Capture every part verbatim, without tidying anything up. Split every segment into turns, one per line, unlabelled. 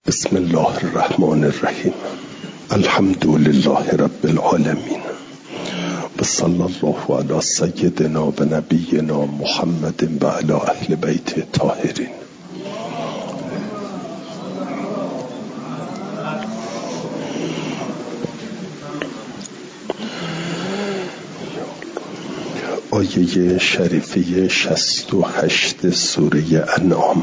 بسم الله الرحمن الرحیم. الحمد لله رب العالمین و صلی الله علی سیدنا و نبینا محمد و علی اهل بیت طاهرین. آیه شریفه شصت و هشت سوره انعام.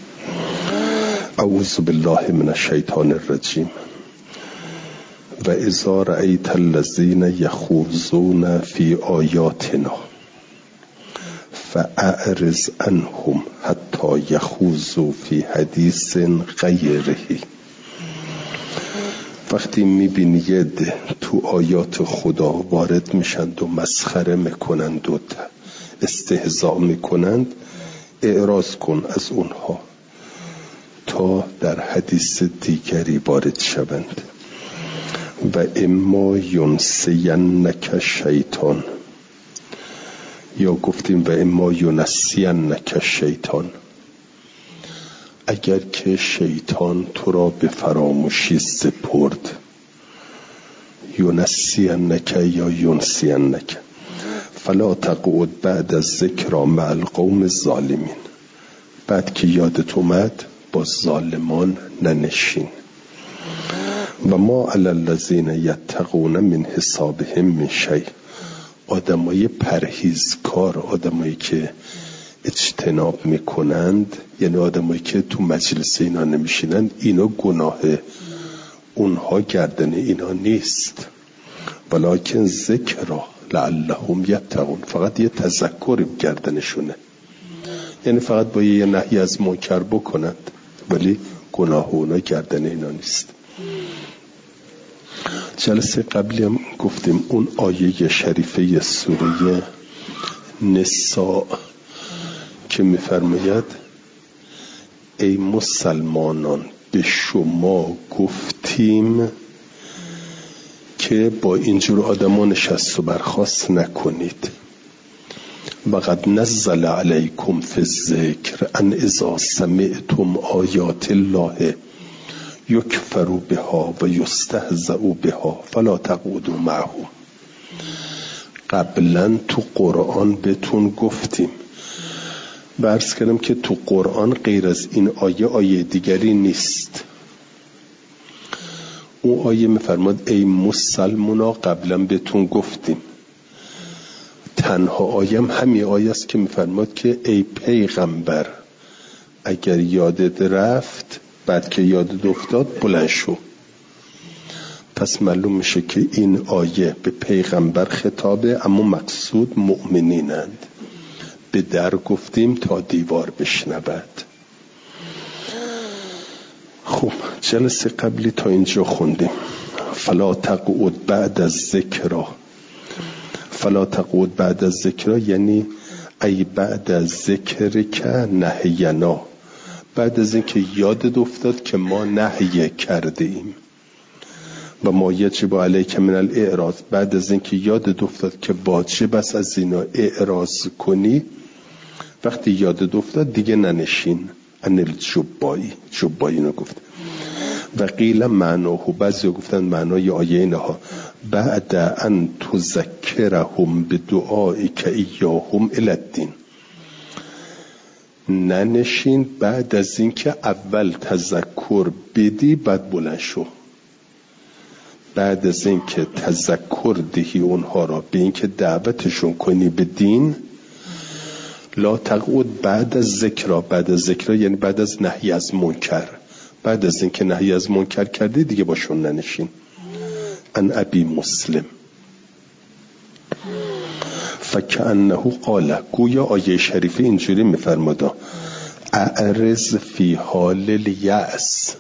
اعوذ بالله من الشیطان الرجیم. و اذا رأیت الذین یخوضون فی آیاتنا فاعرض عنهم حتی یخوضوا فی حدیث غیره. وقتی میبینید تو آیات خدا وارد میشند و مسخره میکنند و استهزاء میکنند، اعراض کن از اونها تا در حدیث دیگری وارد شوند. و اما ینسینک شیطان، یا گفتیم و اما ینسینک شیطان، اگر که شیطان تو را به فراموشی سپرد، ینسینک یا ینسینک، فلا تقعد بعد الذکر مع القوم الظالمین، بعد که یادت اومد با ظالمان ننشین. و ما علی الذین یتقون من حسابهم من شیء، آدمای پرهیزکار، آدمایی که اجتناب میکنند، یعنی آدمایی که تو مجلس اینا نمیشینند، اینا گناه اونها گردن اینا نیست. ولکن ذکر لعلهم یتقون، فقط یه تذکر گردنشونه، یعنی فقط با یه نهی از منکر بکنند، ولی گناه اونا گردن اینا نیست. جلسه قبلی هم گفتیم اون آیه شریفه سوره نساء که میفرماید ای مسلمانان به شما گفتیم که با اینجور آدمان نشست و برخاست نکنید. وقد نزل علیکم فی الذکر ان اذا سمعتم آیات الله یکفر بها و یستهزأ بها فلا تقعدوا معهم. قبلا تو قرآن بهتون گفتیم، عرض کردم که تو قرآن غیر از این آیه آیه دیگری نیست. اون آیه میفرماد ای مسلمونا، قبلا بهتون گفتیم. تنها آیم همین آیه است که میفرماد که ای پیغمبر اگر یادت رفت، بعد که یادت افتاد بلند شو. پس معلوم میشه که این آیه به پیغمبر خطابه، اما مقصود مؤمنینند. به در گفتیم تا دیوار بشنود. خب جلسه قبلی تا اینجا خوندیم. فلا تقعد بعد از ذکر، فلا تقعد بعد از ذکر یعنی ای بعد از ذکر که نهینا، بعد از اینکه یادت افتاد که ما نهی کرده ایم. و ما یجب علیک من الاعراض، بعد از اینکه یادت افتاد که واجب است از اینا اعراض کنی، وقتی یادت افتاد دیگه ننشین. ان الجبایی، جبایی اینو گفت. و قیل معناه، بعضی گفتن معنای آیه اینها بعد ان تذکرهم بدعایی که ایاهم الی الدین، ننشین بعد از اینکه اول تذکر بدی بعد بلند شو. بعد از اینکه تذکر دهی اونها را به اینکه دعوتشون کنی به دین، لا تقعد بعد از ذکر، بعد از ذکر یعنی بعد از نهی از منکر، بعد از اینکه نهی از منکر کردی دیگه باشون ننشین. ان ابی مسلم فکأنه قال، گویا آیه شریفه اینجوری میفرماده اعرض فی حال الیأس،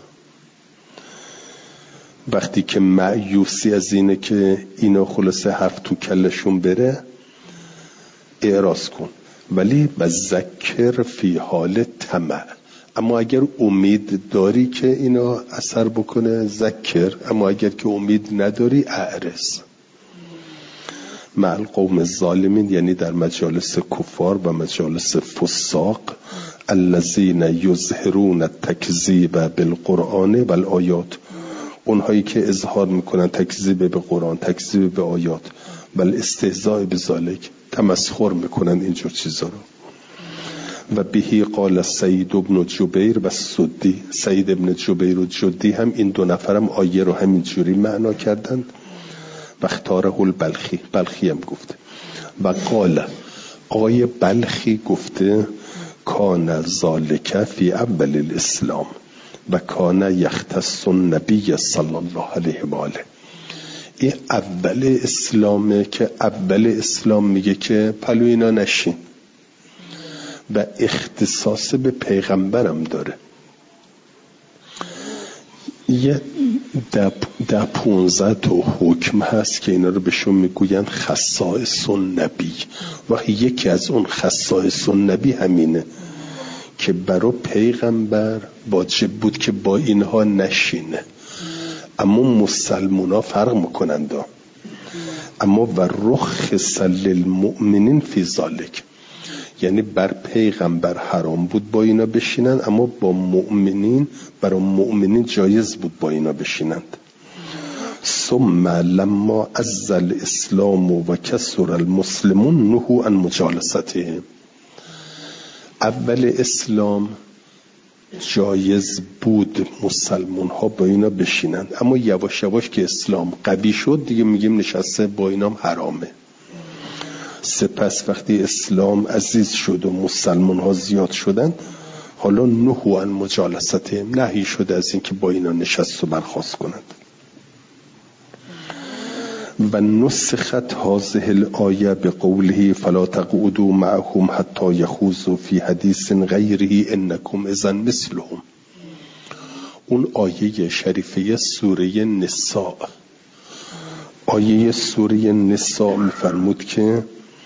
وقتی که مایوسی از اینه که اینا خلاصه حرف تو کلشون بره اعراض کن، ولی بذکر فی حال طمع، اما اگر امید داری که اینا اثر بکنه ذکر، اما اگر که امید نداری اعرض. مع القوم الظالمین یعنی در مجالس کفار و مجالس فساق الذین یظهرون التکذیب بالقرآن و الآیات، اونهایی که اظهار میکنن تکذیب به قرآن، تکذیب به آیات، بل استهزاء بذالک، تمسخر میکنن اینجور چیزا رو. و بهی قال سعید ابن جبیر و سدی، سعید ابن جبیر و جدی هم این دو نفرم آیه رو همین جوری معنا کردند. و اختاره البلخی، بلخی هم گفته. و قال، آیه بلخی گفته کان ذالک فی اول الاسلام و کان یختص النبی صلی الله علیه و آله. این اول اسلامه که اول اسلام میگه که پلو اینا نشین و اختصاص به پیغمبرم داره. یه ده پونزده تا حکم هست که اینا رو بهشون میگوین خصائص النبی و یکی از اون خصائص النبی همینه که برای پیغمبر واجب بود که با اینها نشینه. اما مسلمان ها فرق میکنند، اما و رخص للمؤمنین فی ذالک، یعنی بر پیغمبر حرام بود با اینا بشینند، اما با مؤمنین، برای مؤمنین جایز بود با اینا بشینند. ثم لما عز الاسلام و کثر المسلمون نهوا عن مجالستهم. اول اسلام جایز بود مسلمان ها با اینا بشینند، اما یواش یواش که اسلام قوی شد دیگه میگیم نشسته با اینا حرامه. سپس وقتی اسلام عزیز شد و مسلمان ها زیاد شدن، حالا نهوا عن مجالستهم، نهی شده از این که با اینا نشست و برخاست کنند. و نسخت هذه الآیه بقوله فلا تقعدوا معهم حتی یخوضوا فی حدیث غیره انکم اذا مثلهم. اون آیه شریفه سوره نساء، آیه سوره نساء میفرمود که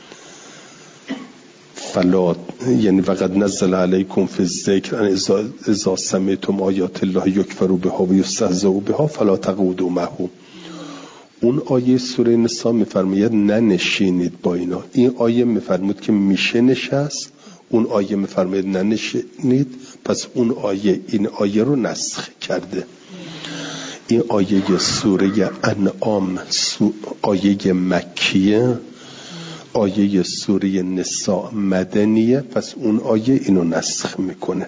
فلا، یعنی فقط نزل علیکم فی الذکر ان اذا سمعتم آیات الله یکفر بها و یستهزأ بها فلا تقعدوا معهم. اون آیه سوره نساء میفرماید ننشینید با اینا. این آیه میفرمود که میشه نشست، اون آیه میفرماید ننشینید، پس اون آیه این آیه رو نسخ کرده. این آیه سوره انعام آیه مکیه، آیه سوره نساء مدنیه، پس اون آیه اینو نسخ میکنه.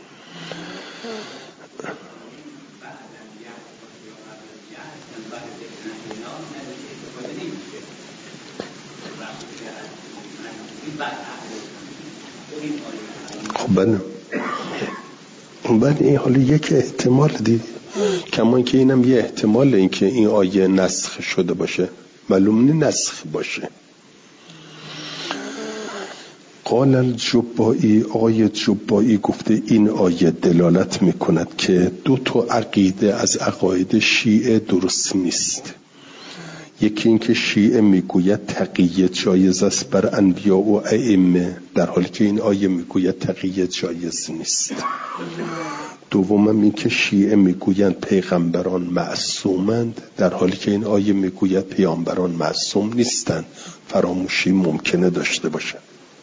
خب بله بله این حالا یک احتمال دید، کمان که اینم یه احتمال این که این آیه نسخ شده باشه، معلوم نی نسخ باشه. قال الجبائی، آیه جبائی گفته این آیه دلالت میکند که دو تا عقیده از عقاید شیعه درست نیست. یکی این که شیعه میگوید تقیه جایز است بر انبیاء و ائمه، در حالی که این آیه میگوید تقیه جایز نیست. دوم این که شیعه میگویند پیغمبران معصومند، در حالی که این آیه میگوید پیامبران معصوم نیستند، فراموشی ممکنه داشته باشند.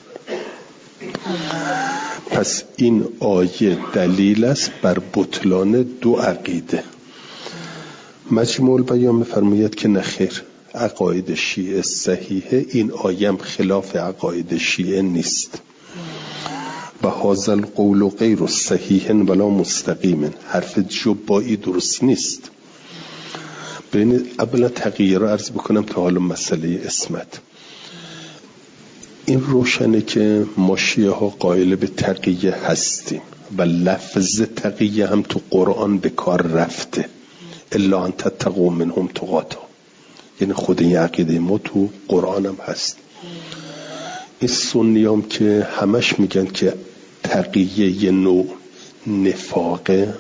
پس این آیه دلیل است بر بطلان دو عقیده. مجموع البیان می‌فرماید که نخیر، عقاید شیعه صحیحه، این آیه خلاف عقاید شیعه نیست. و هذا القول غیر صحیح ولا مستقیم، حرف جبائی درست نیست. ببینید اولا تقیه رو عرض بکنم تا حالا مسئله اسمت. این روشنه که ما شیعه ها قائل به تقیه هستیم و لفظ تقیه هم تو قرآن به کار رفته، الا ان تتقوا منهم تقاتا، یعنی خود این عقیده ما تو قرآن هم هست. این سنیام که همش میگن که تقیه یه نوع نفاقه،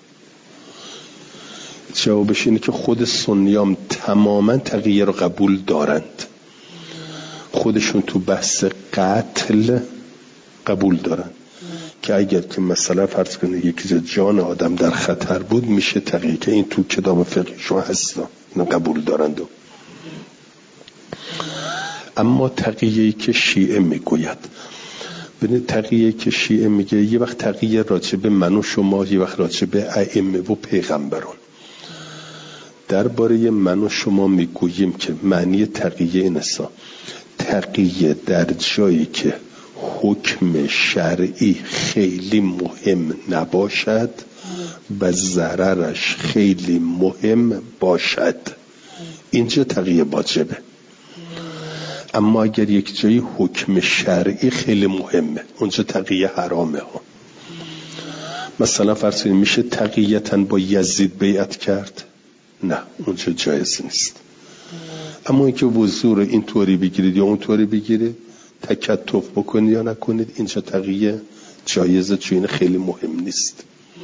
جوابش اینه که خود سنیام تماما تقیه رو قبول دارند، خودشون تو بحث قتل قبول دارن که اگر که مثلا فرض کنه یکی جان آدم در خطر بود میشه تقیه، که این تو کتاب فقهشون هست، اینو قبول دارند. اما تقیه‌ای که شیعه میگوید ببینید تقیه که شیعه میگه یه وقت تقیه راجع به من و شما، یه وقت راجع به ائمه و پیغمبران. درباره من و شما میگوییم که معنی تقیه این است: تقیه در جایی که حکم شرعی خیلی مهم نباشد و ضررش خیلی مهم باشد، اینجا تقیه واجبه. اما اگر یک جایی حکم شرعی خیلی مهمه، اونجا تقیه حرامه ها. مثلا فرض کنید میشه تقییتاً با یزید بیعت کرد؟ نه، اونجا جایز نیست. اما اینکه وضو رو این طوری بگیرید یا اون طوری بگیرید، تکتف بکنید یا نکنید، اینجا تقیه جایزه، چون این خیلی مهم نیست.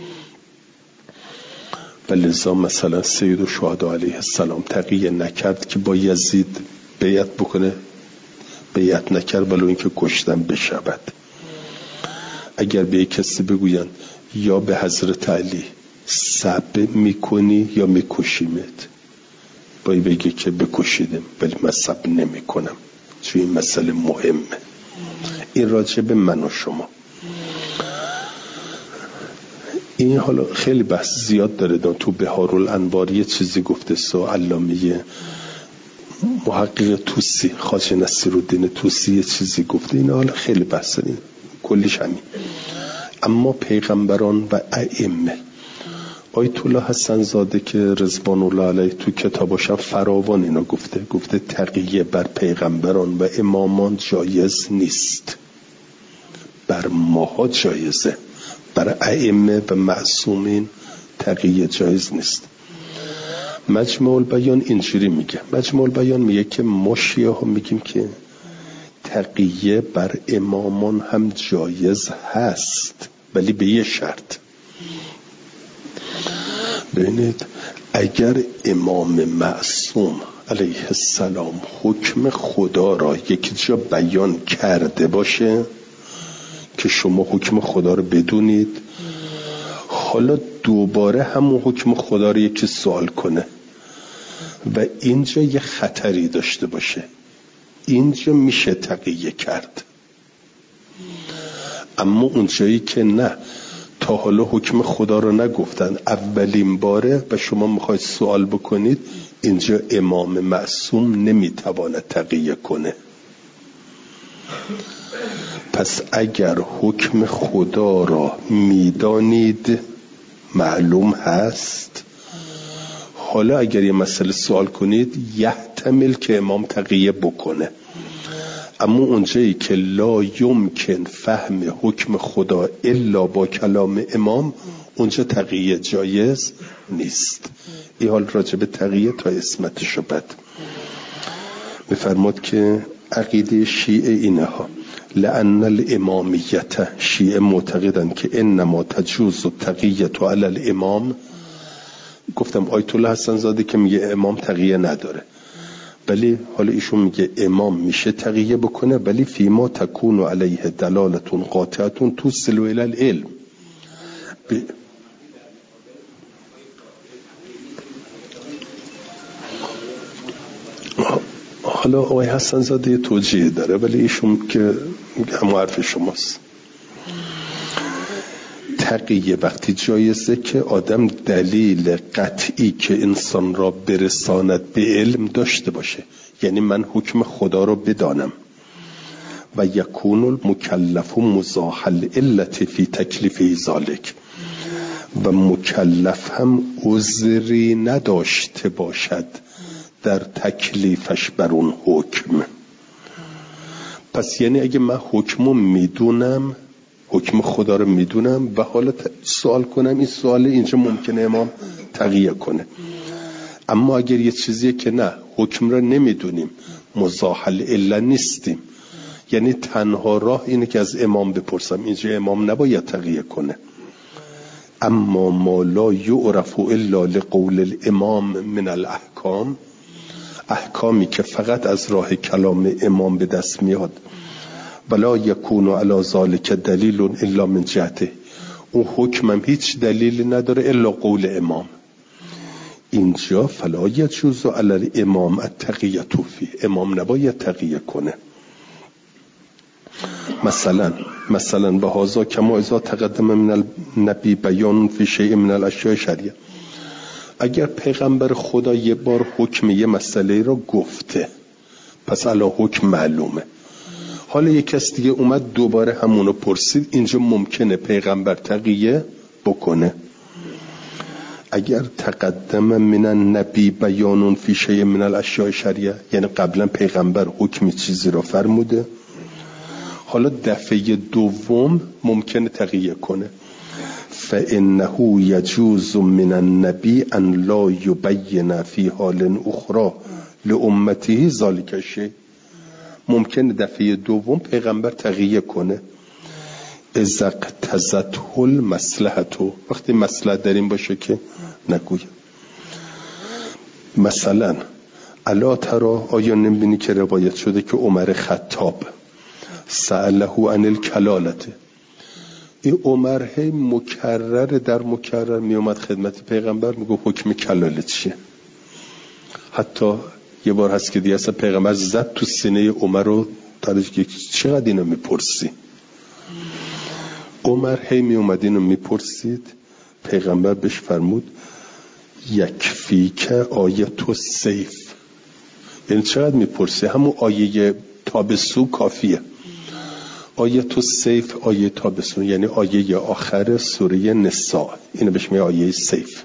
و لذا مثلا سید الشهدا علیه السلام تقیه نکرد که با یزید بیعت بکنه، بیعت نکرد ولو اینکه کشتن بشود. اگر به کسی بگوین یا به حضرت علی سب میکنی یا میکشیمت، باید بگی که بکشیدم ولی من سب نمی کنم، چون این مسئله مهمه. این راجع به من و شما. این حالا خیلی بحث زیاد داره. تو بهارالانوار یه چیزی گفته سو علامه محقق توسی، خواجه نصیرالدین توسی یه چیزی گفته. این حالا خیلی بحث داره، کلیش همین. اما پیغمبران و ائمه، آیت الله حسن زاده که رضوان الله علیه تو کتابش فراوان اینا گفته، گفته تقیه بر پیغمبران و امامان جایز نیست، بر ماها جایزه، بر ائمه و معصومین تقیه جایز نیست. مجموع البیان اینجوری میگه، مجموع البیان میگه که ما شیعه ها میگیم که تقیه بر امامان هم جایز هست، ولی به یه شرط. ببینید اگر امام معصوم علیه السلام حکم خدا را یک جا بیان کرده باشه که شما حکم خدا رو بدونید، حالا دوباره همون حکم خدا رو یکی سوال کنه و اینجا یه خطری داشته باشه، اینجا میشه تقیه کرد. اما اونجایی که نه، تا حالا حکم خدا رو نگفتن، اولین باره و شما میخواید سوال بکنید، اینجا امام معصوم نمیتواند تقیه کنه. پس اگر حکم خدا را میدانید، معلوم هست، حالا اگر یه مسئله سوال کنید یحتمل که امام تقیه بکنه. اما اونجایی که لا یمکن فهم حکم خدا الا با کلام امام، اونجا تقیه جایز نیست. این حال راجع به تقیه تا اسمتشو بد بفرماد که عقیده شیعه اینه ها: لأن الامامیت، شیعه معتقدن که انما تجوز التقیه علی الامام. گفتم آیت الله حسن زاده که میگه امام تقیه نداره، ولی حالا ایشون میگه امام میشه تقیه بکنه، ولی فیما تکون علیه دلالتون قاطعتون توصل الی العلم. ب... حالا آقای حسن زاده توجیه داره، ولی ایشون که هم حرف شماست. تقیه وقتی جایزه که آدم دلیل قطعی که انسان را برساند به علم داشته باشه، یعنی من حکم خدا را بدانم و یکون المکلف مزاح العلت فی تکلیف ذالک، و مکلف هم عذری نداشته باشد در تکلیفش بر اون حکم. پس یعنی اگه من حکمو میدونم، حکم خدا رو میدونم و حالا سوال کنم، این سوال اینجا ممکنه امام تقیه کنه. اما اگر یه چیزیه که نه، حکم رو نمیدونیم، مزاح العله نیستیم، یعنی تنها راه اینه که از امام بپرسم، اینجا امام نباید تقیه کنه. اما ما لا یعرف الا لقول الامام من الاحکام، احکامی که فقط از راه کلام امام به دست میاد، ولا یکون علی ذلک دلیل الا من جهته، اون حکم هم هیچ دلیلی نداره الا قول امام. اینجا فلا یجوز علی الامام التقیه فی، امام نباید تقیه کنه. مثلا مثلا به هذا کما اذا تقدم من النبی بیان فی شیء من الاشیاء شریعه. اگر پیغمبر خدا یه بار حکم یه مسئله رو گفته، پس الان حکم معلومه. حالا یک کس دیگه اومد دوباره همونو پرسید، اینجا ممکنه پیغمبر تغییر بکنه. اگر تقدم من النبی بیان فی شیء من الاشیاء شریعه، یعنی قبلا پیغمبر حکمی چیزی رو فرموده، حالا دفعه دوم ممکنه تغییر کنه. فإنه يجوز من النبي أن لا يبين في حال أخرى لأمته ذلك الشيء. ممکن دفعه دوم پیغمبر تغییر کنه. اذا اقتضته المصلحة، وقتی مصلحت در این باشه که نگوید. مثلا الا ترى، آیا نمیبینی که روایت شده که عمر خطاب سأله عن الکلالته، این عمر هی مکرر در مکرر می اومد خدمت پیغمبر میگه حکم کلاله چیه. حتی یه بار هست که دیگه اصلا پیغمبر زد تو سینه عمر رو، درش که چقدر اینو میپرسی. عمر هی می اومد اینو میپرسید، پیغمبر بهش فرمود یکفی که آیت و سیف. یعنی چقدر میپرسی؟ همون آیه تابسو کافیه. آیت و سیف، آیه تابسون، یعنی آیه آخر سوره نساء، اینو بهش میگه آیه سیف.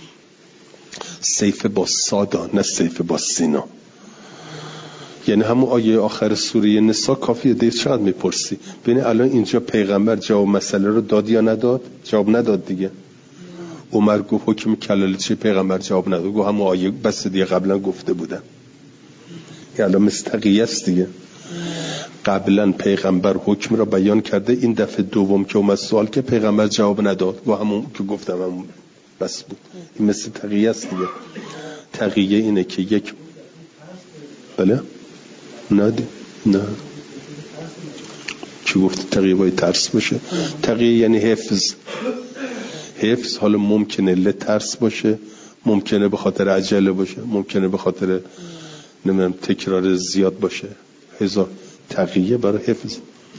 سیف با صادا، نه سیف با سینا. یعنی همون آیه آخر سوره نساء کافیه. دیگه چقدر میپرسی؟ ببین الان اینجا پیغمبر جواب مسئله رو داد یا نداد؟ جواب نداد دیگه. عمر گفت حکم کلاله چیه؟ پیغمبر جواب نداد، گفت همون آیه بس دیگه قبلا گفته بودن. یعنی الان مستقیه است دیگه. قبلا پیغمبر حکم را بیان کرده، این دفعه دوم که اومد سوال که پیغمبر جواب نداد، و همون که گفتم همون بس بود. این مثل تقیه است دیگه. تقیه اینه که یک بله نه دی. نه چی گفت؟ تقیه باید ترس باشه. تقیه یعنی حفظ. حفظ حالا ممکنه لترس باشه، ممکنه به خاطر عجله باشه، ممکنه به خاطر نمیدونم تکرار زیاد باشه. هزار تقیه برای حفظ.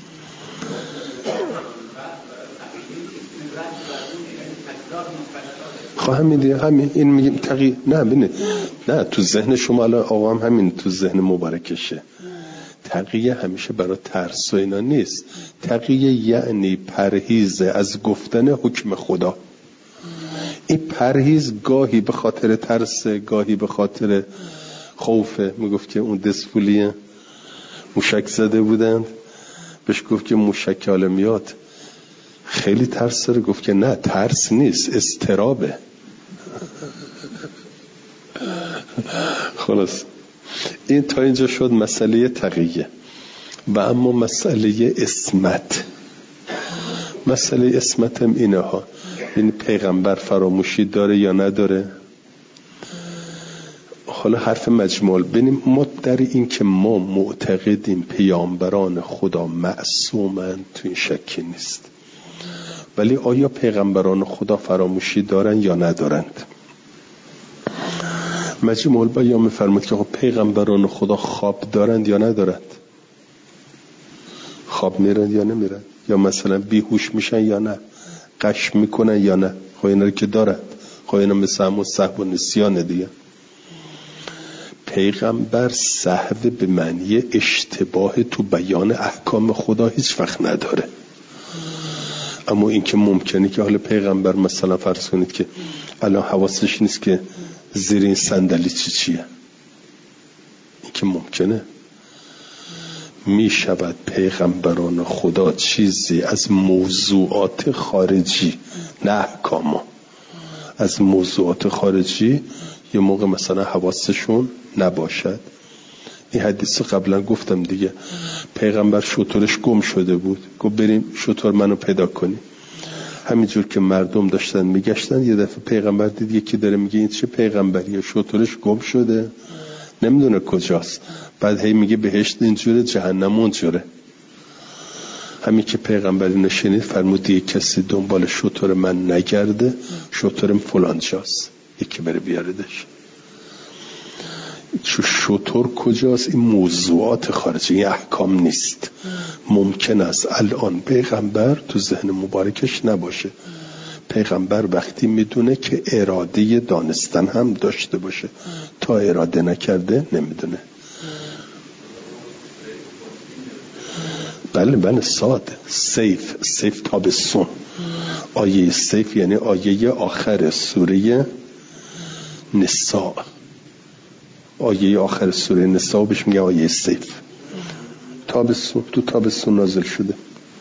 خواهم میدیم همین این میگیم تقیه. نه بینه نه تو ذهن شما الان آقا هم همین تو ذهن مبارکشه. تقیه همیشه برای ترس و اینا نیست. تقیه یعنی پرهیز از گفتن حکم خدا. این پرهیز گاهی به خاطر ترس، گاهی به خاطر خوفه. میگفت که اون دسپولیه موشک زده بودند، بهش گفت که موشک حالا میاد خیلی ترس داره. گفت که نه ترس نیست، اضطرابه. خلاص این تا اینجا شد مسئله تقیه. و اما مسئله اسمت، مسئله اسمت هم اینه ها. این پیغمبر فراموشی داره یا نداره؟ حالا حرف مجموع ببینیم. ما در این که ما معتقدیم پیامبران خدا معصومند، تو این شکی نیست. ولی آیا پیغمبران خدا فراموشی دارن یا ندارند؟ مجموع بیان می‌فرماید که پیغمبران خدا خواب دارند یا ندارند؟ خواب میرن یا نمیرن؟ یا مثلا بیهوش میشن یا نه؟ غش میکنن یا نه؟ خب اینا رو که دارند. خب اینا مثل همون سهو و نسیان دیگه. پیغمبر سهو به معنی اشتباه تو بیان احکام خدا هیچ وقت نداره. اما این که ممکنه که حالا پیغمبر مثلا فرض کنید که الان حواسش نیست که زیر این صندلی چی چیه، این که ممکنه. می شود پیغمبران خدا چیزی از موضوعات خارجی، نه احکاما، از موضوعات خارجی یه موقع مثلا حواسشون نباشد. این حدیث قبلا گفتم دیگه. پیغمبر شترش گم شده بود، گفت بریم شتر منو پیدا کنی. همینجور که مردم داشتن میگشتن، یه دفعه پیغمبر دید یکی داره میگه این چه پیغمبریه؟ شترش گم شده، نمیدونه کجاست. بعد هی میگه بهشت اینجوره، جهنم اونجوره. همین که پیغمبری نشینید فرمود یه کسی دنبال شتر من نگرده، شترم فلان جاست، یکی بره بیاردش. شطور کجاست؟ این موضوعات خارجی، این احکام نیست. ممکن است الان پیغمبر تو ذهن مبارکش نباشه. پیغمبر وقتی میدونه که اراده دانستن هم داشته باشه، تا اراده نکرده نمیدونه. بله بله ساده. سیف سیف تابستون، آیه سیف یعنی آیه آخر سوره نساء. آیه آخر سوره نساء بهش میگه آیه سیف. تابستون، تو تابستون نازل شده.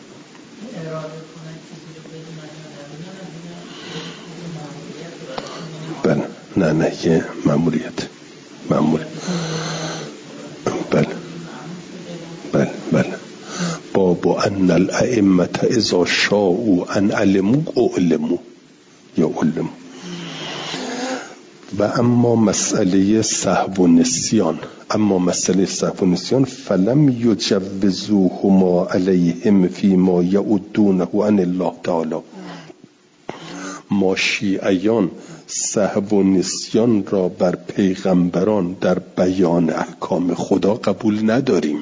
بله نه نه یه مأموریت مأموریت بله بله بله. باب ان الائمه اذا شاءوا ان علموا اعلموا یا علموا. و اما مسئله سهو و نسیان، اما مسئله سهو و نسیان فلم یجوزوهما علیهم فیما یعدونه عن الله تعالی. ما شیعیان سهو و نسیان را بر پیغمبران در بیان احکام خدا قبول نداریم.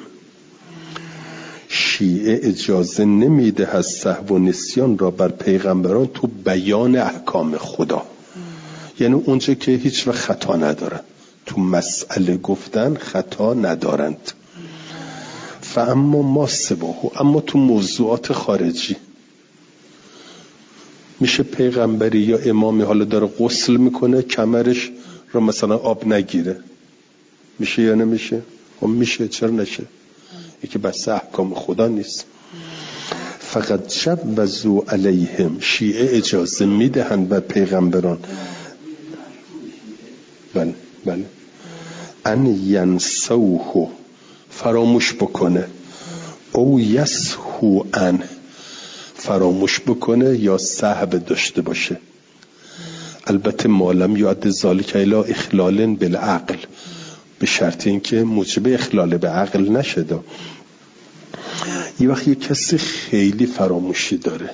شیعه اجازه نمیده از سهو و نسیان را بر پیغمبران تو بیان احکام خدا، یعنی اونجا که هیچ وقت خطا ندارن، تو مسئله گفتن خطا ندارند. فاما ما سباهو، اما تو موضوعات خارجی میشه پیغمبری یا امامی حالا داره غسل میکنه کمرش رو مثلا آب نگیره، میشه یا نمیشه؟ خب میشه، چرا نشه؟ یکی بس احکام خدا نیست. فقط جوزوا علیهم، شیعه اجازه میدهند بر پیغمبران بله بله ان ینسوه، فراموش بکنه، او یسهو ان، فراموش بکنه یا سهو داشته باشه. البته مالم یاد ذالک الی اخلال بالعقل، به شرط اینکه موجب اخلال به عقل نشده. یه وقت یه کسی خیلی فراموشی داره،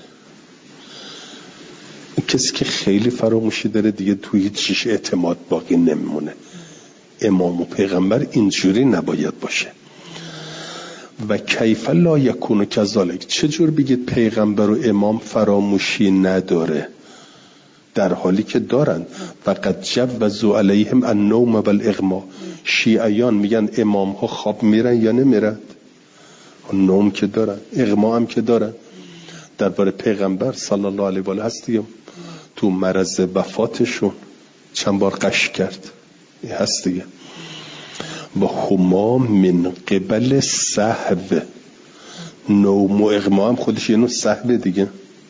کسی که خیلی فراموشی داره دیگه توی هیچ چیز اعتماد باقی نمیمونه. امام و پیغمبر اینجوری نباید باشه. و کیف لا یکون کذالک، چجور بگید پیغمبر و امام فراموشی نداره در حالی که دارن؟ فقط جوزوا علیهم النوم والاغما. شیعیان میگن امام ها خواب میرن یا نمیرن؟ نوم که دارن، اغما هم که دارن. درباره پیغمبر صلی الله علیه و آله هست دیگه، تو مرض وفاتشون چند بار قش کرد، این هست دیگه. و هما من قبل سهو، نوم و اغما هم خودش یه نوع سهو دیگه.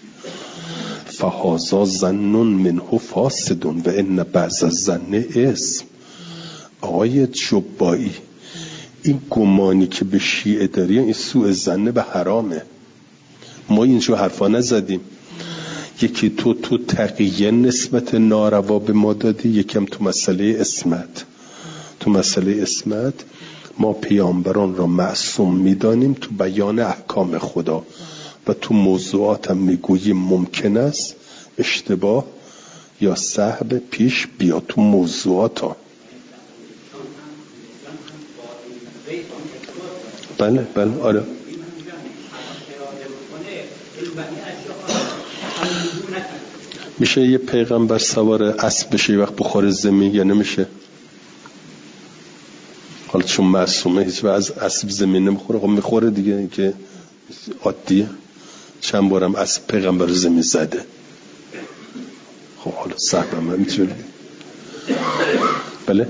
فهازا ظنون منه فاسدون و ان بعض الظن اسم. آقای جبایی، این گمانی که به شیعه داری این سوء ظن به حرامه. ما اینجا حرفا نزدیم، یکی تو تو تقیه نسبت ناروا به ما دادی، یکم تو مسئله اسمت. تو مسئله اسمت ما پیامبران را معصوم میدانیم تو بیان احکام خدا و تو موضوعات هم میگوییم ممکن است اشتباه یا سهو پیش بیا تو موضوعات ها. بله بله آره. میشه یه پیغمبر سوار اسب بشه یه وقت بخوره زمین یا نمیشه؟ حالا چون معصومه هیچ وقت از اسب زمین نمیخوره، خب میخوره دیگه، این که عادیه. چند بارم اسب پیغمبر زمین زده، خب حالا صحبه من میتونه بله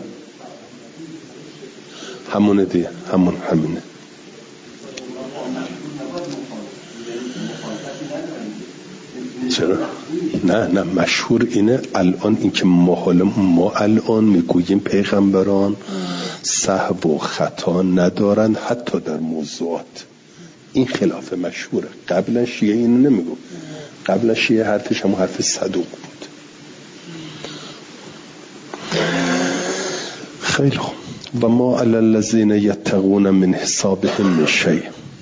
همونه دیگه، همون همونه. چرا؟ نه نه مشهور اینه الان این که ما حالا ما الان میگوییم پیغمبران سهو و خطا ندارن حتی در موضوعات. این خلاف مشهوره. قبلا شیعه اینو نمیگو، قبلا شیعه حرفش همون حرف صدوق بود. خیلی خوب. و ما علی الذین یتقون من حسابهم من شیء.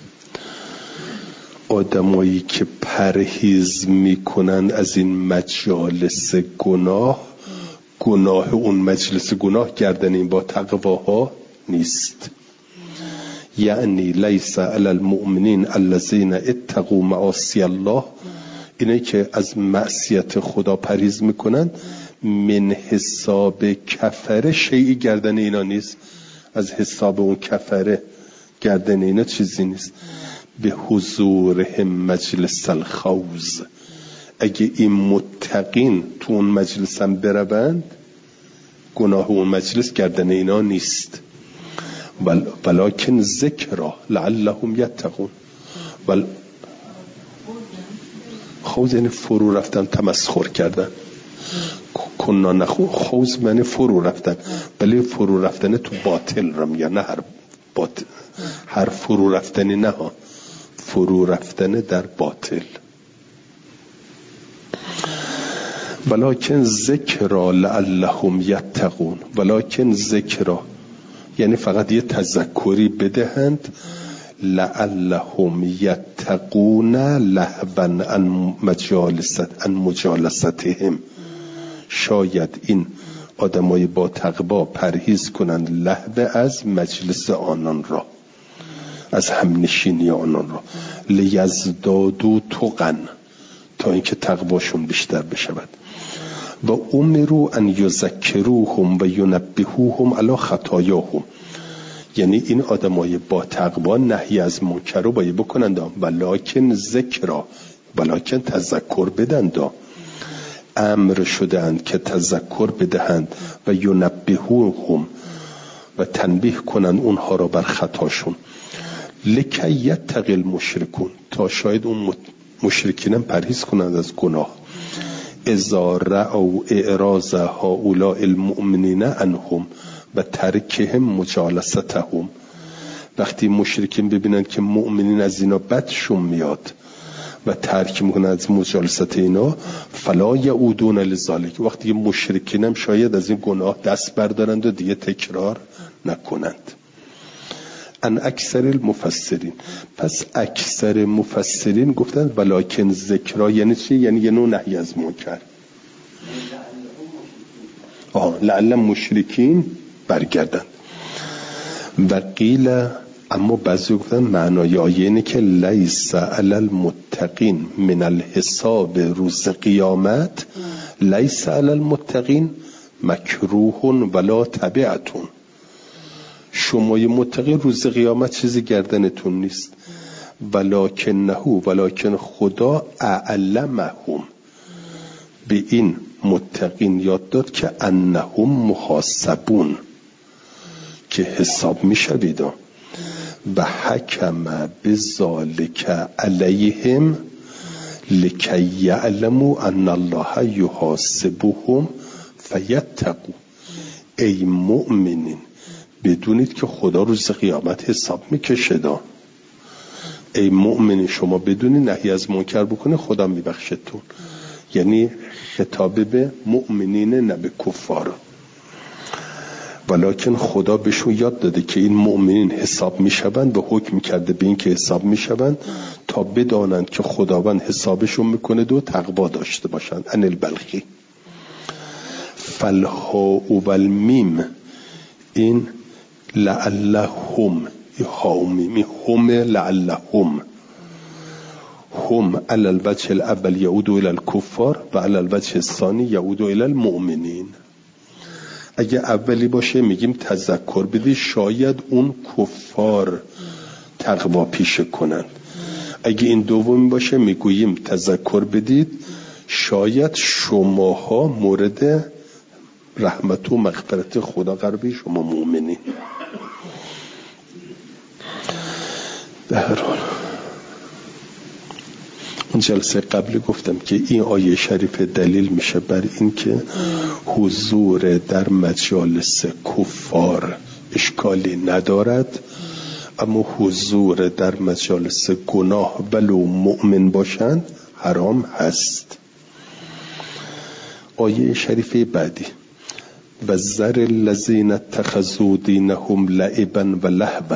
آدمایی که پرهیز میکنن از این مجالس گناه گناه اون مجلس گناه گردن این با تقواها نیست. یعنی لیس علی المؤمنین الذین اتقوا معاصی الله، اینه که از معصیت خدا پرهیز میکنن، من حساب کفره شیئی گردن اینا نیست، از حساب اون کفره گردن اینا چیزی نیست. به حضورهم مجلس الخوض، اگه این متقین تو اون مجلس هم بربند گناه اون مجلس گردن اینا نیست. ول ولکن ذکرا لعلهم یتقون. ول خوض یعنی فرو رفتن، تمسخر کردن. کنا نخو خوض معنی فرو رفتن، ولی فرو رفتن تو باطل رو میگن، نه هر باطل، هر فرو رفتنی نه ها، فرو رفتن در باطل. ولکن ذکرا لعلهم یتقون. ولکن ذکرا یعنی فقط یه تذکری بدهند، لعلهم یتقون لهوا عن مجالست عن مجالستهم، شاید این آدمای با تقوا پرهیز کنند لهو از مجلس آنان را، از همنشینی آنان را، لیزدادوا تقا، تا اینکه تقواشون بیشتر بشود. و امروا ان یذکروهم و ینبهوهم علی خطایاهم، یعنی این آدمای با تقوا نهی از منکر رو باید بکنند، ولکن ذکرا، ولکن تذکر بدند، امر شدند که تذکر بدهند، و ینبهوهم و تنبیه کنند اونها را بر خطاشون، لکی یتقی المشرکون، تا شاید اون مشرکین هم پرهیز کنند از گناه. اذا رأوا اعراض هؤلاء المؤمنین عنهم و ترکهم مجالستهم، وقتی مشرکین ببینند که مؤمنین از اینا بدشون میاد و ترک میکنن از مجالست اینا، فلا یعودون لذالک، وقتی مشرکین هم شاید از این گناه دست بردارند و دیگه تکرار نکنند. ان اکثر المفسرین، پس اکثر مفسرین گفتند ولکن ذکرا یعنی چی؟ یعنی یه نوع نهی از منکر. آه لعل مشرکین برگردند. و قیل، اما بعضی گفتن معنای آیه اینه که لیس علی المتقین من الحساب روز قیامت، لیس علی المتقین مکروه ولا تبعتون، شمای متقین روز قیامت چیزی گردنتون نیست، ولکنه، ولکن خدا اعلمهم، به این متقین یاد داد که انهم محاسبون، که حساب میشوید، و حکم بذالک علیهم لکی یعلموا ان الله یحاسبهم فیتقوا. ای مؤمنین بدونید که خدا روز قیامت حساب میکشه. ای مؤمنین شما بدونید نهی از منکر بکنه خدا میبخشتون، یعنی خطاب به مؤمنین نه به کفار. ولکن خدا بهشون یاد داده که این مؤمنین حساب میشوند و حکم کرده به این که حساب میشوند تا بدانند که خداوند حسابشون میکنه و تقوا داشته باشند. ان البلخی. فالها و المیم، این لعلهم، هامی هم لعلهم، هم علی الوجه الاول یعود الى الکفار و علی الوجه الثانی یعود الى المؤمنین. اگه اولی باشه میگیم تذکر بدی، شاید اون کفار تقوا پیشه کنند. اگه این دومی باشه میگوییم تذکر بدید، شاید شماها مورد رحمت و مغفرت خدا قرار بگیرید، شما مؤمنین. به هر حال اون جلسه قبلی گفتم که این آیه شریف دلیل میشه بر این که حضور در مجالس کفار اشکالی ندارد، اما حضور در مجالس گناه ولو مؤمن باشند حرام هست. آیه شریفه بعدی، و ذر الذین اتخذوا دینهم لعبا و لهوا،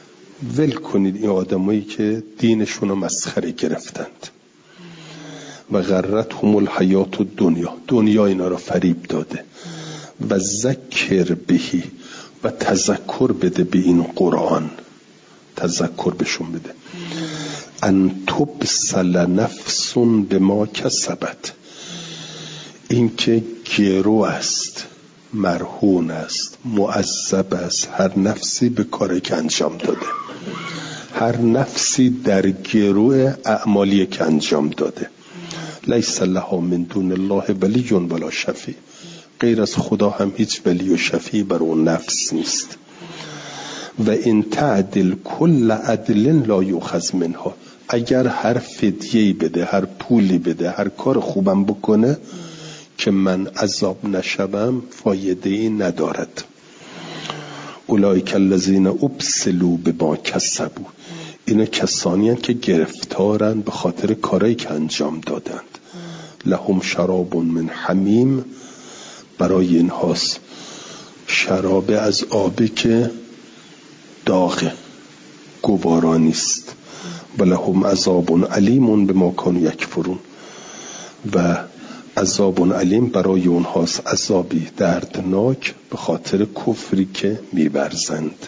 ول کنید این آدمایی که دینشون رو مسخره گرفتند. و غرتهم الحیات الدنیا، دنیا اینا را فریب داده. و ذکر بهی، و تذکر بده به این قرآن، تذکر بهشون بده. ان تبسل نفس به ما کسبت، این که گرو است، مرهون است، معذب است هر نفسی به کاری که انجام داده، هر نفسی در گروه اعمالی که انجام داده. لیس لها من دون الله ولی ولا شفیع، غیر از خدا هم هیچ ولی و شفیع بر اون نفس نیست. و این تعدل کل عدل لا یؤخذ منها، اگر هر فدیه‌ای بده، هر پولی بده، هر کار خوبم بکنه که من عذاب نشوم، فایده ای ندارد. اولئک الذین ابسلوا بما کسبوا، اینا کسانی هستند که گرفتارن به خاطر کارایی که انجام دادند. لهم شراب من حمیم، برای این هاست شراب از آبی که داغ گوارا نیست. و لهم عذاب علیم بما کانوا یکفرون، و عذاب علیم برای اونهاست عذابی دردناک به خاطر کفری که می‌ورزند.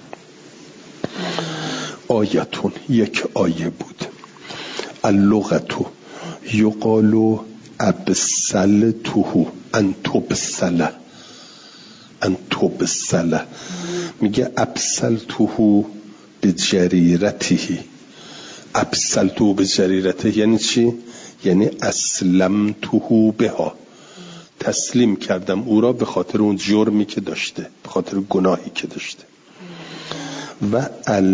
آیتون، یک آیه بود. اللغتو یقالو ابسلتوه، ان تبسله، ان تبسله، میگه ابسلتوه به جریرته. ابسلتوه به جریرته یعنی چی؟ یعنی اسلمتوه بها، تسلیم کردم او را به خاطر اون جرمی که داشته، به خاطر گناهی که داشته. و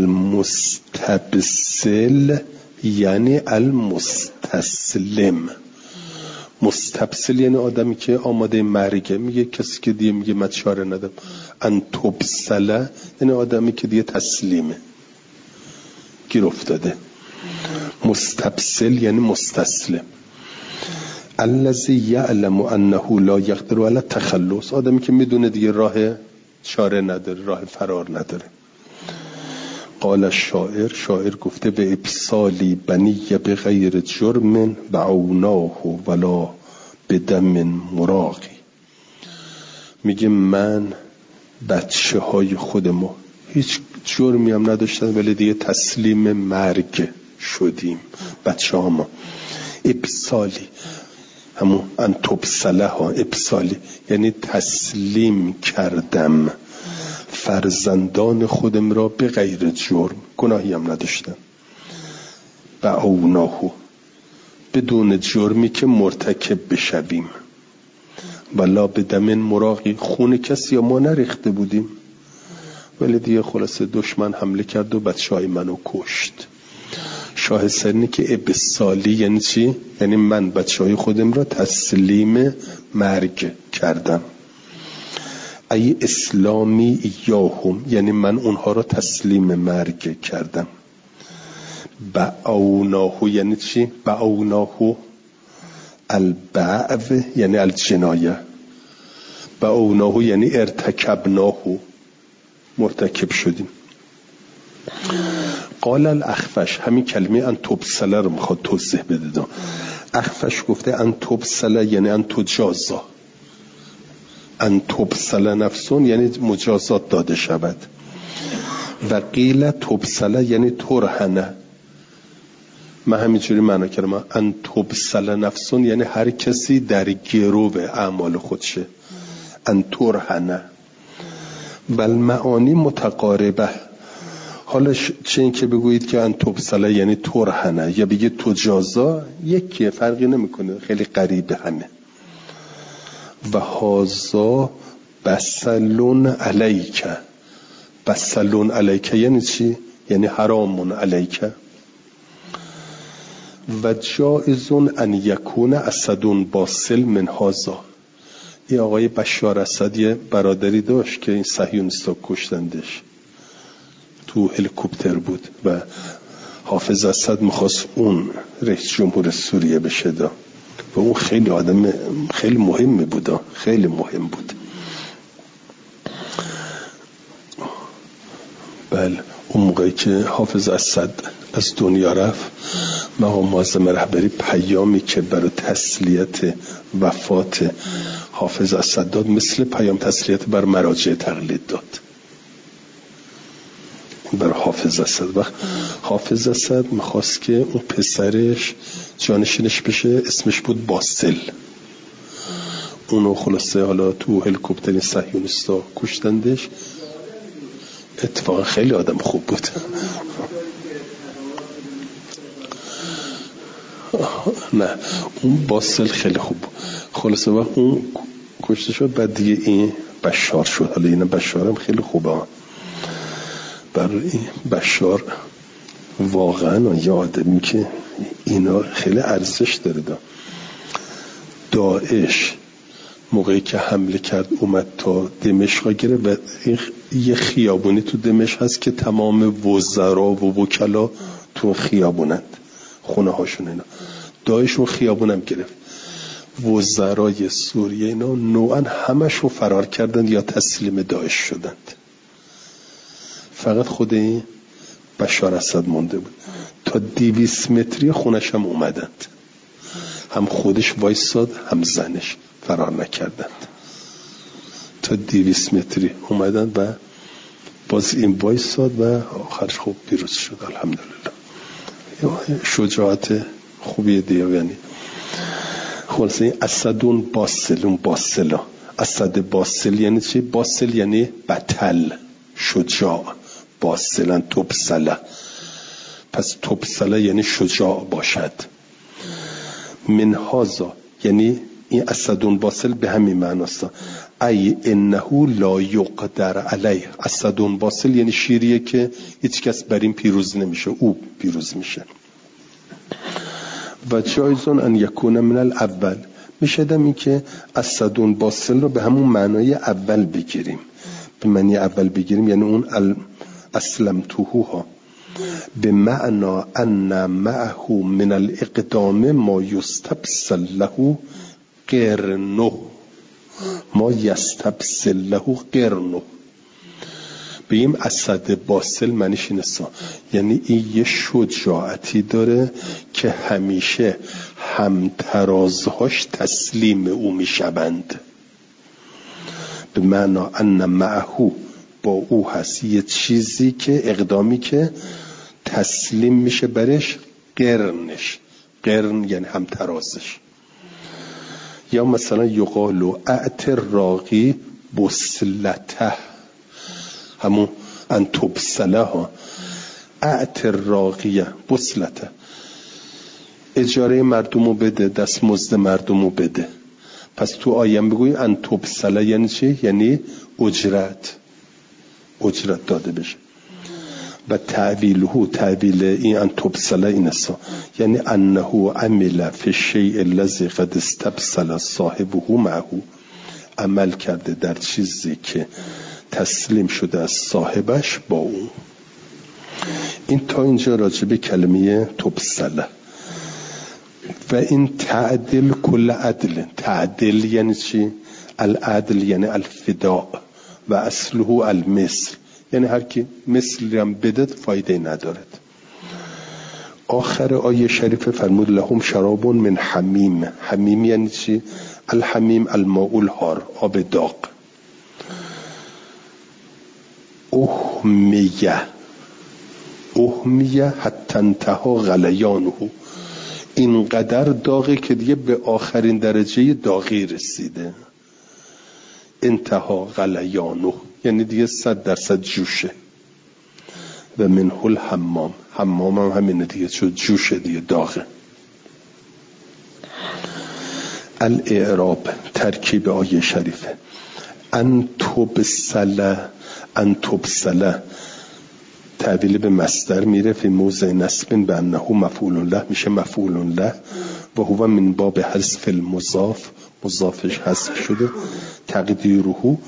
المستبسل یعنی المستسلم. مستبسل یعنی آدمی که آماده مرگه، میگه کسی که دیگه میگه من چاره ندارم. ان تبسله یعنی آدمی که دیگه تسلیمه، گیر افتاده. مستبسل یعنی مستسلم. الذی یعلم انه لا یقدر علی التخلص، آدمی که میدونه دیگه راه چاره نداره، راه فرار نداره. قال الشاعر، شاعر گفته به ابسالی بنی به غیر جرم بعوناه ولا بدم مراقی، میگه من بچه های خودمو هیچ جرمی هم نداشتن ولی دیگه تسلیم مرگ شدیم بچه ها ما. ابسالی همون ان تبسله ها، ابسالی یعنی تسلیم کردم فرزندان خودم را به غیر جرم، گناهی هم نداشتن. بعوناهو بدون جرمی که مرتکب بشویم، ولا بدم مراقی، خون کسی یا ما نریخته بودیم ولی دیگه خلاصه دشمن حمله کرد و بچه های منو کشت. شاهد اینه که ابسالی یعنی چی؟ یعنی من بچه های خودم را تسلیم مرگ کردم. ای اسلامی ایاهم یعنی من اونها را تسلیم مرگ کردم. بعوناهو یعنی چی؟ بعوناهو البعو یعنی الجنایه، بعوناهو یعنی ارتکبناهو، مرتکب شدیم. قال الاخفش، همین کلمه ان تبسله رو میخواد توضیح بده. اخفش گفته ان تبسله یعنی ان تجازا، ان تبسله نفسون یعنی مجازات داده شود. و قیل تبسله یعنی ترهنه، من همینجوری معنا کردم. ان تبسله نفسون یعنی هر کسی در گرو اعمال خودشه، ان ترهنه. بل معانی متقاربه، حالا چه این که بگویید که ان تبسله یعنی ترهنه یا بگید تجازا، یکیه، فرقی نمیکنه، خیلی قریبه همه. و هازا بسلون علیکه، بسلون علیکه یعنی چی؟ یعنی حرامون علیکه. و جائزون ان یکون اسدون باسل من هازا، این آقای بشار اسد یه برادری داشت که این صهیونیستا کشتندش، تو هلیکوپتر بود و حافظ اسد میخواست اون رئیس جمهور سوریه بشه دا. و اون خیلی آدم خیلی مهمی بود، خیلی مهم بود. بله اون موقعی که حافظ اسد از دنیا رفت، مقام معظم رهبری پیامی که برای تسلیت وفات حافظ اسد داد مثل پیام تسلیت بر مراجع تقلید داد. بر حافظ اسد وقت حافظ اسد میخواست که اون پسرش جانشینش بشه، اسمش بود باسل. اونو خلاصه حالا تو هلیکوپتر صهیونیستا کشتندش. اتفاقا خیلی آدم خوب بود. نه اون باسل خیلی خوب بود. خلاصه وقت اون کشته شد، بعد دیگه این بشار شد. حالا این بشار هم خیلی خوبه. برای این بشار واقعا یه آدمی که اینا خیلی ارزش داره. دا. داعش موقعی که حمله کرد اومد تا دمشق گره و یه خیابونی تو دمشق هست که تمام وزرا و وکلا تو خیابونند، خونه هاشون. اینا داعش اون خیابونم گرفت. وزرای سوریه اینا نوعا همشون فرار کردند یا تسلیم داعش شدند. فقط خود این بشار اسد مونده بود. تا دویست متری خونش هم اومدند، هم خودش وایساد هم زنش فرار نکردند. تا دویست متری اومدند و باز این وایساد و آخرش خوب پیروز شد الحمدلله. شجاعت خوبی دیگه. یعنی خلاصه این اسدون باسلون باسلا اسد باسل یعنی چی؟ باسل یعنی بطل، شجاع. باسلن توبسله، پس توبسله یعنی شجاع باشد. منهازا یعنی این اسدون باسل به همین معناست. ای انه لا یقدر علیه. اسدون باسل یعنی شیریه که هیچ کس بر این پیروز نمیشه، او پیروز میشه. و جایزون ان یکون من الاول، میشه دم این که اسدون باسل رو به همون معنای اول بگیریم. به معنی اول بگیریم یعنی اون اسلمتوها، به معنا ان معه من الاقدام ما یستبسل له قرنه، ما یستبسل له قرنه. به این اسد باسل معنیش اینسا، یعنی این یه شجاعتی داره که همیشه همترازهاش تسلیم او میشوند. به معنا ان معه، با او هست یه چیزی که اقدامی که تسلیم میشه برش، قرنش. قرن یعنی همترازش. یا مثلا یقالو اعت راقی بسلته، همون انتوبسله ها. اعت راقیه بسلته، اجاره مردمو بده، دستمزد مردمو بده. پس تو آیم بگوی انتوبسله یعنی چی؟ یعنی اجرت، اجرت داده بشه. و تعویله، تعویل این انتوبسله این است، یعنی انه عمل فی الشیء الذی قد استبسل صاحبه معه، عمل کرده در چیزی که تسلیم شده از صاحبش با اون. این تا اینجا راجب کلمه تبسله. و این تعدل کل عدل. تعدل یعنی چی؟ العدل یعنی الفداء و اصله المثل، یعنی هر کی مثل هم بده فایده ندارد. آخر آیه شریف فرمود لهم شراب من حمیم. حمیم یعنی چی؟ الحمیم الماء الحار، آب داغ. احمیه، احمیه حتی انتها غلیانه، اینقدر داغی که دیگه به آخرین درجه داغی رسیده. انتها غلیانه یعنی دیگه صد درصد جوشه. و منه الحمام، حمام هم همینه دیگه، چون جوشه دیگه، داغه. الاعراب، ترکیب آیه شریفه. ان تبسله، ان تبسله تعبیل به مصدر میره فی موضع نصب به انه مفعول له، میشه مفعول له. و هو من باب حذف المضاف، مضافش حذف شده. تقدیره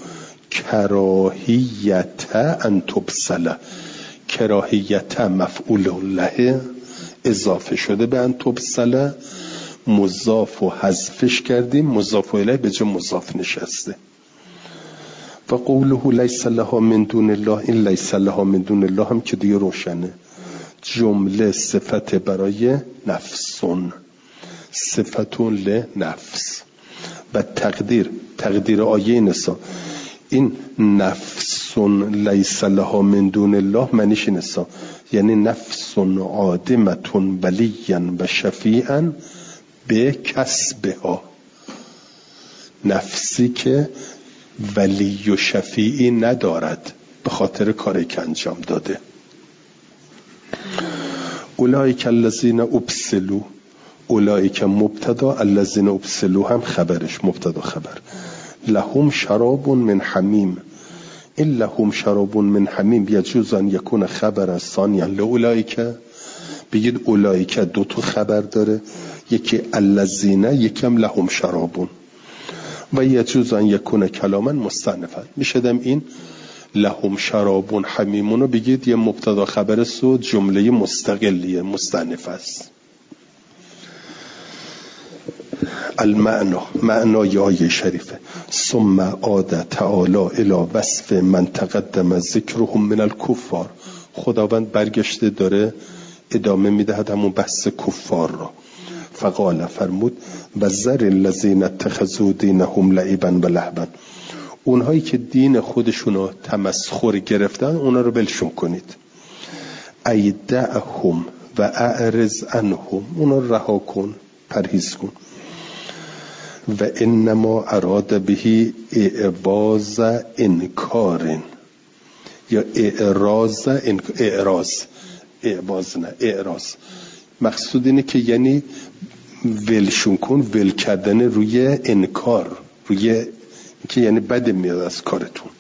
کراهیت ان تبسله، کراهیت مفعول له اضافه شده به ان تبسله. مضاف و حذفش کردیم، مضاف الیه به جای مضاف نشسته. و قوله لیس لها من دون الله، این لیس لها من دون الله هم که دیگه روشنه. جمله صفت برای نفسون، صفتون لنفس. و تقدیر تقدیر آیه نسا این نفسون لیس لها من دون الله معنیش نسا یعنی نفسون عادمتون ولیا و شفیعا به کسبها، نفسی که ولی و شفیعی ندارد به خاطر کاری که انجام داده. اولئک الذین ابسلوا، اولئک مبتدا، الذین ابسلوا هم خبرش، مبتدا خبر. لهم شراب من حمیم، این لهم شراب من حمیم یجوز ان یکون خبر ثانیا لاولئک. بگید اولئک دو تا خبر داره، یکی الذین، یکم لهم شرابون. و یجوز ان یکون کلاما مستأنفا، میشدم این لهم شرابون حمیمونو بگید یه مبتدا خبر سو جمله مستقلیه مستأنف است. المعنا، معنای آیه شریفه. ثم عاد تعالی الی وصف من تقدم ذکرهم من الکفار. خداوند برگشته داره ادامه میدهد همون بحث کفار را. فقال، فرمود و ذر الذین اتخذوا دینهم لعبا و لهوا، اونهایی که دین خودشونو تمسخر گرفتن اونا رو بلشون کنید. ایدعهم و اعرض عنهم، اونا رو رها کن، پرهیز کن. و انما اراد بهی اعراض انکار یا اعراض اعراض اعراض نه اعراض مقصود اینه که یعنی ولشون کن، ول کردن روی انکار، روی که یعنی بد میاد از کارتون.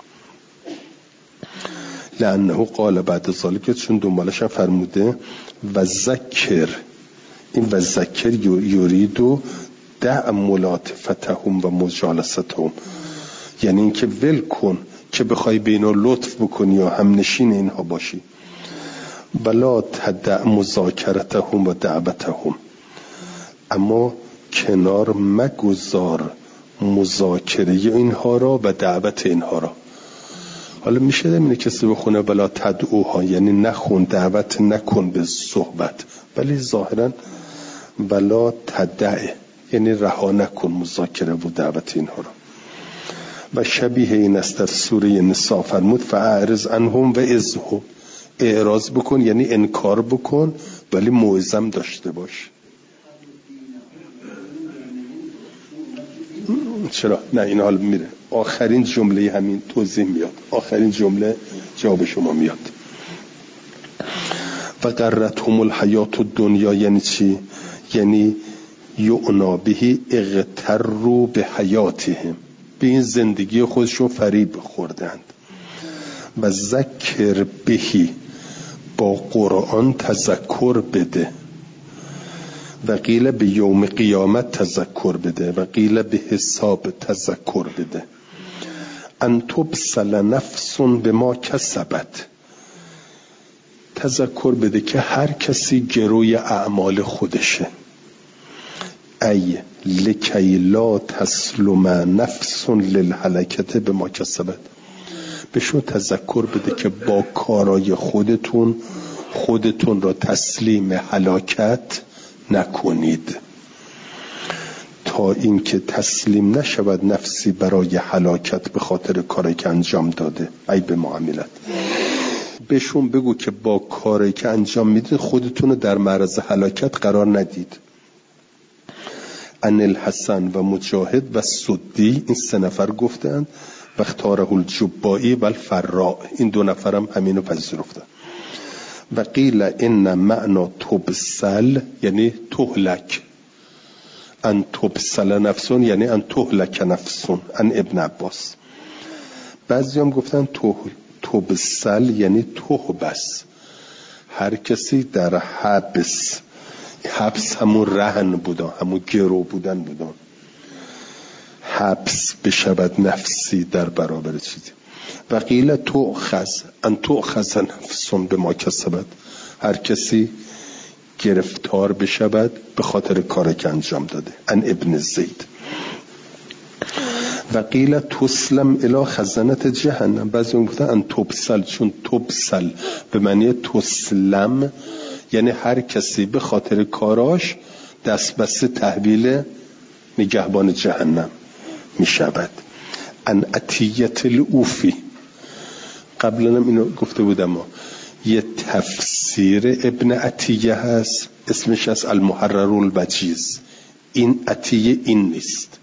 لانه قال بعد ذالک، چون دنبالش فرموده و ذکر، این و ذکر یوریدو دع ملاطفتهم و مجالستهم، یعنی این که ول کن که بخوای بینا لطف بکنی یا هم نشین اینها باشی. بلا تدع مذاکرتهم و دعوتهم، اما کنار مگذار مذاکره اینها را و دعوت اینها را. حالا میشه اینه کسی بخونه بلا تدعوها یعنی نخون، دعوت نکن به صحبت، ولی ظاهرا بلا تدع یعنی رها نکن مذاکره و دعوت اینها را. و شبیه این است در سوره نساء، فرمود فاعرض عنهم و اذهم، اعراض بکن یعنی انکار بکن ولی موعظه داشته باش. چرا؟ نه این حال میره آخرین جمله همین توضیح میاد، آخرین جمله جواب شما میاد. و غرتهم الحیات الدنیا یعنی چی؟ یعنی یعنا بهی اغتروا به حیاتهم، به این زندگی خودشون فریب خوردند. و ذکر بهی، با قرآن تذکر بده. و قیل به یوم قیامت تذکر بده و قیل به حساب تذکر بده. ان تبسل نفس به ما کسبت، تذکر بده که هر کسی گروی اعمال خودشه. ای لکی لا تسلم نفس للهلکت به ما کسبت، بهشون تذکر بده که با کارای خودتون خودتون را تسلیم هلاکت نکنید، تا این که تسلیم نشود نفسی برای هلاکت به خاطر کاری که انجام داده. ای به معاملت بهشون بگو که با کاری که انجام میدید خودتون رو در معرض هلاکت قرار ندید. ان الحسن و مجاهد و سدی، این سه نفر گفتند و اختاره الجبائی و الفراء، این دو نفرم همینو پذیرفتن. و قیل ان معنا تبسل یعنی تهلک، ان تبسل نفسون یعنی ان تهلک نفسون، ان ابن عباس. بعضی هم گفتن تبسل یعنی تهبس، هر کسی در حبس، حبس همون رهن بودن، همون گرو بودن بودن، حبس بشود نفسی در برابر چیزی. و قیل تؤخذ، ان تؤخذ نفسون به ما کسبت، هر کسی گرفتار بشود به خاطر کاری که انجام داده. ان ابن زید. و قیل تسلم الی خزنت جهنم، بعضی اون گفتن ان تبسل، چون تبسل به معنی تسلم یعنی هر کسی به خاطر کاراش دست بسته تحویل نگهبان جهنم می شود. ان عطیت الاوفی، قبلا هم اینو گفته بودم ها. یه تفسیر ابن عطیه هست اسمش از المحرر الوجیز. این عطیه این نیست.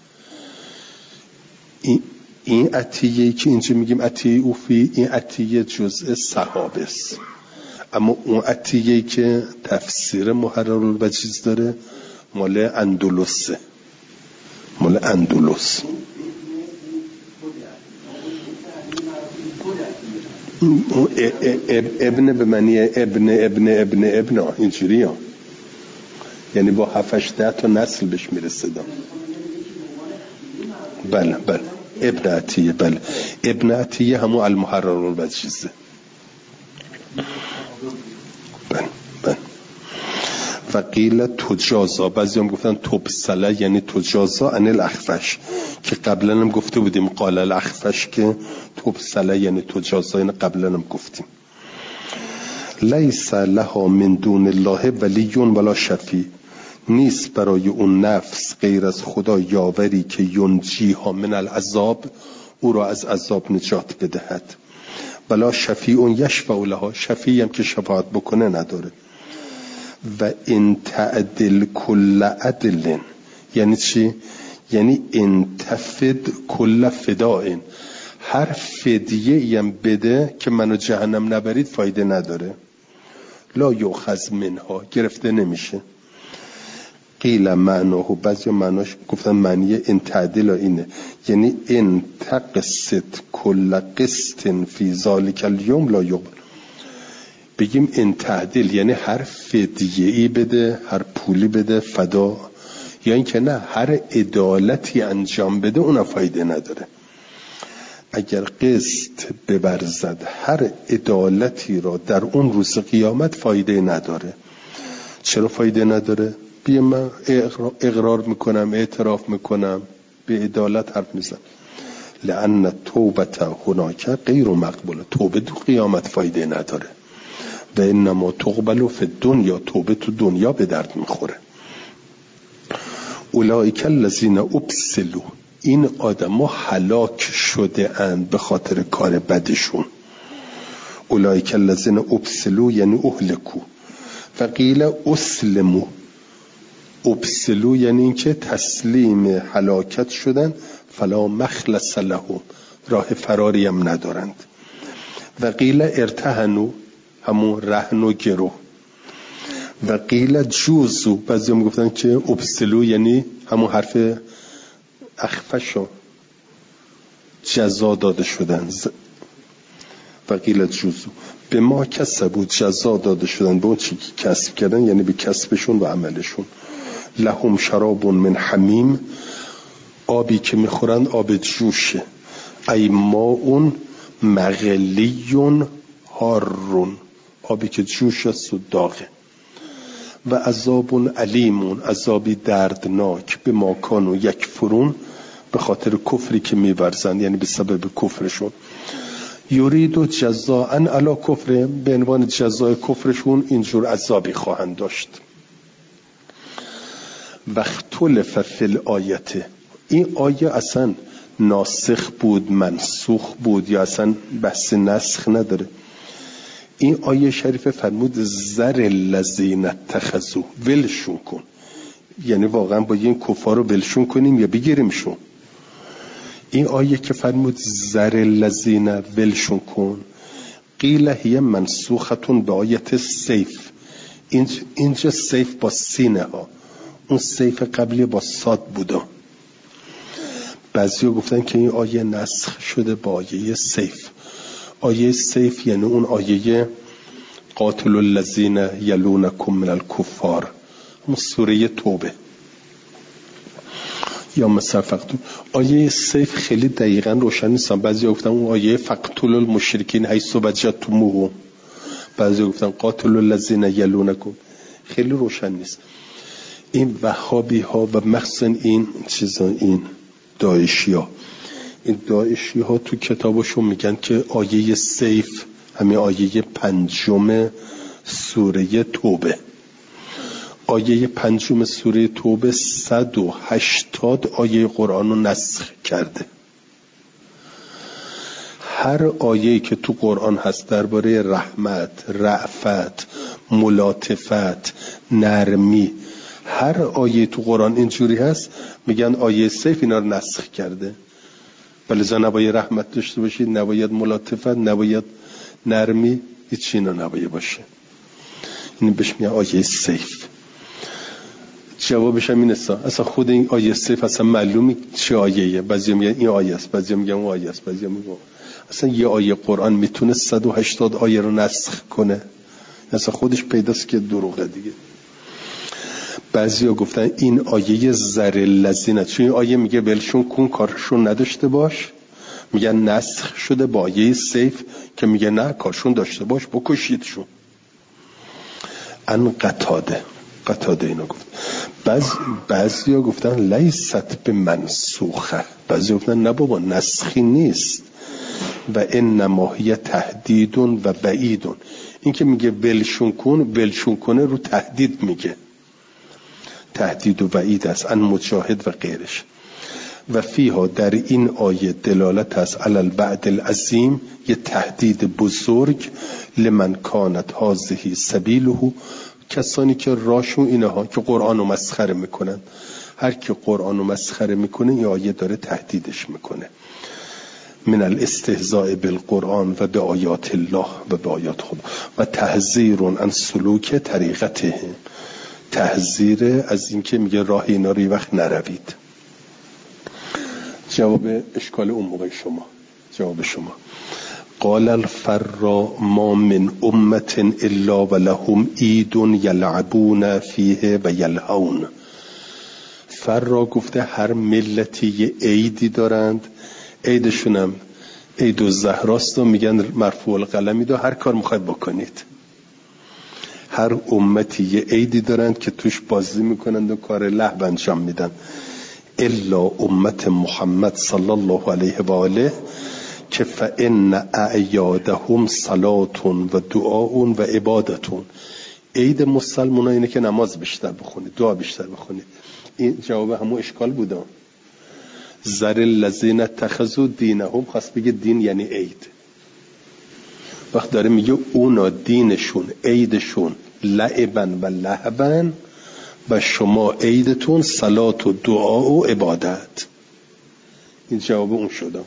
این این عطیه‌ای که اینجا میگیم عطیه اوفی، این عطیه جزء صحابه است. اما اون عطیه‌ای که تفسیر محرر الوجیز داره مال اندلسه، مال اندلس. ابن به معنی ابن ابن ابن ابن اینجوری ها، یعنی با هفتش ده تا نسل بهش میرسه. بله بله ابن عطیه، بله ابن عطیه همون المحرر الوجیزه. بله بله. و قیل تجازا، بعضی هم گفتن تبسله یعنی تجازا عن الاخفش، که قبلا هم گفته بودیم قال الاخفش که تبسله یعنی تجازا، یعنی قبلا هم گفتیم. لیس لها من دون الله ولی ولا شفیع، نیست برای اون نفس غیر از خدا یاوری که ینجیها من العذاب، او را از عذاب نجات بدهد. ولا شفیع یشفع لها، شفیعی هم که شفاعت بکنه نداره. و ان تعدل کل عدل، یعنی چی؟ یعنی ان تفد کل فداء، هر فدیه هم بده که منو جهنم نبرید فایده نداره. لا یؤخذ منها، گرفته نمیشه. قیل معناه، بعضی معناش گفتن معنی ان تعدل اینه، یعنی ان تقسط کل قسط فی ذلک الیوم لا یقبل. بگیم ان تعدل یعنی هر فدیه‌ای بده، هر پولی بده فدا، یا اینکه نه هر عدالتی انجام بده اون فایده نداره. اگر قسط ببرزد هر عدالتی را در اون روز قیامت فایده نداره. چرا فایده نداره؟ بیا من اقرار میکنم، اعتراف میکنم، به عدالت حرف میزنم. لأن توبت هناک غیر مقبوله، توبه تو قیامت فایده نداره. و انما تقبل فی الدنیا، توبه تو دنیا به درد میخوره. اولئک الذین ابسلوا، این آدما هلاک شده اند به خاطر کار بدشون. اولئک الذین ابسلوا یعنی اهلکوا. فقیل اسلموا، ابسلوا یعنی این که تسلیم هلاکت شدن، فلا مخلص لهم، راه فراری هم ندارند. و قیل ارتهنوا، همون رهن و گرو. و قیل جوزو، بعضی هم گفتن که ابسلوا یعنی همون حرف اخفشو جزا داده شدن. و قیل جوزو به ما کسبو، جزا داده شدن به اون چی که کسب کردن، یعنی به کسبشون و عملشون. لهم شراب من حمیم، آبی که میخورند آب جوشه. ای ماء مغلیون حارون، آبی که جوش است و داغه. و عذاب علیمون، عذابی دردناک به ما کانوا یکفرون، به خاطر کفری که می‌ورزند، یعنی به سبب کفرشون. یرید جزاء علی کفر، به عنوان جزای کفرشون اینجور عذابی خواهند داشت. واختلف فی الآیه، این آیه اصلا ناسخ بود منسوخ بود یا اصلا بحث نسخ نداره. این آیه شریف فرمود زر الذین اتخذوا، ولشون کن، یعنی واقعا با این کفار رو ولشون کنیم یا بگیریمشون. این آیه که فرمود زر الذین ولشون کن، قیل هی منسوختون به آیت سیف. اینجا سیف با سینه ها، اون سیف قبلی با صاد بوده. بعضی ها گفتن که این آیه نسخ شده با آیه سیف. آیه سیف یعنی اون آیه قاتل الذین یلونکم من الکفار، اون سوره توبه. یا مثلا فقط آیه سیف خیلی دقیقا روشن نیستن. بعضی ها گفتن اون آیه فقتل المشرکین حیث وجدتموهم، بعضی ها گفتن قاتل الذین یلونکم، خیلی روشن نیست. این وهابی ها و مخصوصا این چیزا، این داعشی ها این داعشی ها تو کتابشون میگن که آیه سیف همین آیه پنجم سوره توبه. آیه پنجم سوره توبه صد و هشتاد آیه قرآن رو نسخ کرده. هر آیه‌ای که تو قرآن هست درباره رحمت، رأفت، ملاطفت، نرمی، هر آیه تو قرآن اینجوری هست میگن آیه سیف اینا رو نسخ کرده. بلذا نباید رحمت داشته باشید، نباید ملاطفت، نباید نرمی، هیچ اینا نباید باشه. این بهش میگن آیه سیف. جوابش هم این است اصلا خود این آیه سیف اصلا معلومی چه آیه‌ایه. بعضی میگن این آیه است، بعضی میگن اون آیه است، بعضی میگن اصلا یه آیه قرآن میتونه صد و هشتاد آیه رو نسخ کنه؟ اصلا خودش پیداست که دروغه دیگه. بعضیا گفتن این آیه زر لذینه، چون این آیه میگه ولشون کن کارشون نداشته باش، میگن نسخ شده با آیه سیف که میگه نه کارشون داشته باش بکشیدشون. ان قتاده قتاده اینو گفت. بعض بعضیا گفتن لیست به منسوخه، بعضیا گفتن نه بابا نسخی نیست و انما هی تهدیدون و بعیدون. این که میگه ولشون کن، ولشون کنه رو تهدید میگه، تهدید و وعید است، ان مجاهد و غیرش. و فیها در این آیه دلالت است علی البعد العظیم، یه تهدید بزرگ لمن کانت هذه سبیله، کسانی که راشون اینها که قرآن رو مسخره میکنن. هر کی قرآن رو مسخره میکنه این آیه داره تهدیدش میکنه. من الاستهزاء بالقرآن و به آیات الله و به آیات خدا و تحذیر عن سلوک طریقته، تحذیر از اینکه میگه راه اینا رو وقت نروید. جواب اشکال اون موقع شما، جواب شما قال الفرا ما من امت الا ولهم عید یلعبون فیه و یلهون. فرا گفته هر ملتی یه عیدی دارند، عیدشونم عید الزهراست و میگن مرفوع القلمی دا هر کار میخواید بکنید. هر امتی یه عیدی دارند که توش بازی میکنند و کار لهو انجام میدن. الا امت محمد صلی الله علیه و آله که فان اعیادهم صلاتون و دعاون و عبادتون. عید مسلمان اینه که نماز بیشتر بخونید، دعا بیشتر بخونید. این جواب همون اشکال بوده. زر الذین اتخذوا دینهم، خواست بگه دین یعنی عید. وقت داره میگه اونا دینشون عیدشون لعبن و لهبن و شما عیدتون صلات و دعا و عبادت. این جواب اون شده.